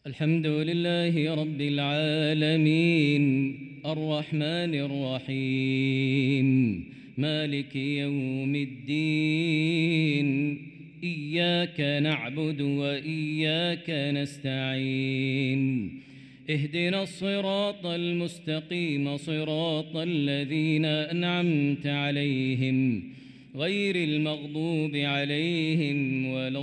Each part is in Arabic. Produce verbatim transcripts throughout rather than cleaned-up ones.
الحمد لله رب العالمين الرحمن الرحيم مالك يوم الدين إياك نعبد وإياك نستعين اهدنا الصراط المستقيم صراط الذين أنعمت عليهم غير المغضوب عليهم ولا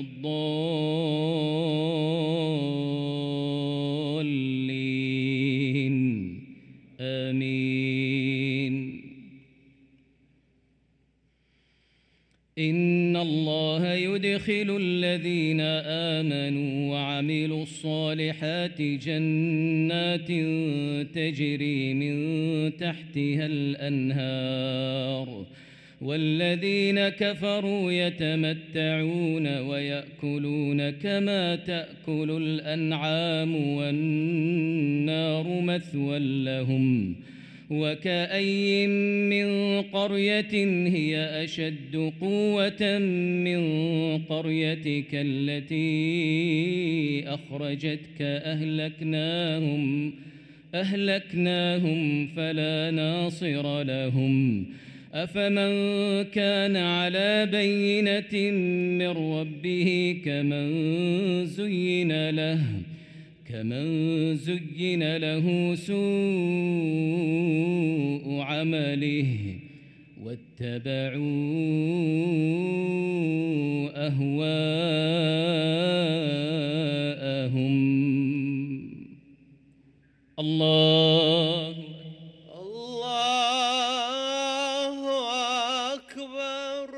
الضالين آمين. إن الله يدخل الذين آمنوا وعملوا الصالحات جنات تجري من تحتها الأنهار والذين كفروا يتمتعون ويأكلون كما تأكل الأنعام والنار مثوى لهم وكأي من قرية هي أشد قوة من قريتك التي أخرجتك أهلكناهم أهلكناهم فلا ناصر لهم أفمن كان على بينة من ربه كمن زين له كمن زين له سوء عمله واتبعوا أهواءهم. الله الله أكبر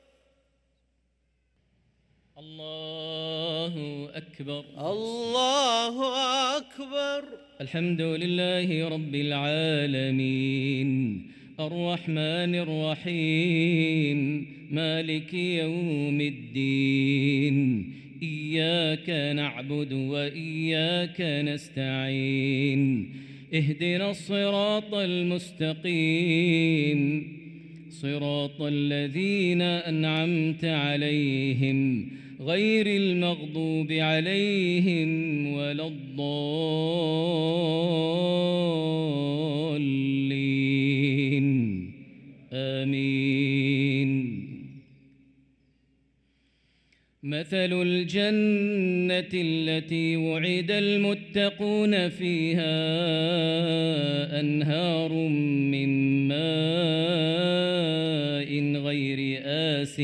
الله أكبر الله أكبر. الحمد لله رب العالمين الرحمن الرحيم مالك يوم الدين إياك نعبد وإياك نستعين اهدنا الصراط المستقيم صراط الذين أنعمت عليهم غير المغضوب عليهم ولا الضالين آمين. مثل الجنة التي وعد المتقون فيها أنهار من ماء غير آسٍ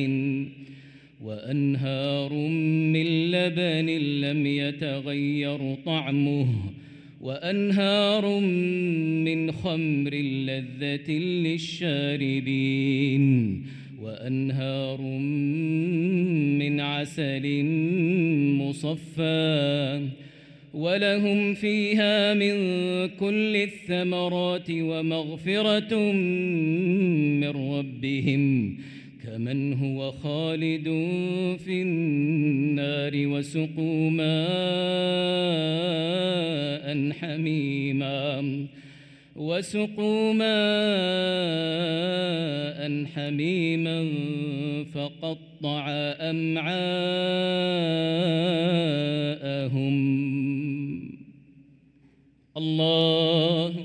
وأنهار من لبن لم يتغير طعمه وأنهار من خمر لذة للشاربين وأنهار من عسل مصفى ولهم فيها من كل الثمرات ومغفرة من ربهم كمن هو خالد في النار وسقوا ماء حميما وسقوا ماء حميما فقطع أمعاءهم. الله